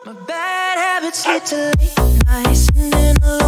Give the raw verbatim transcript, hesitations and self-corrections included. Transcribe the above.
My bad habits lead to late nights and then alone.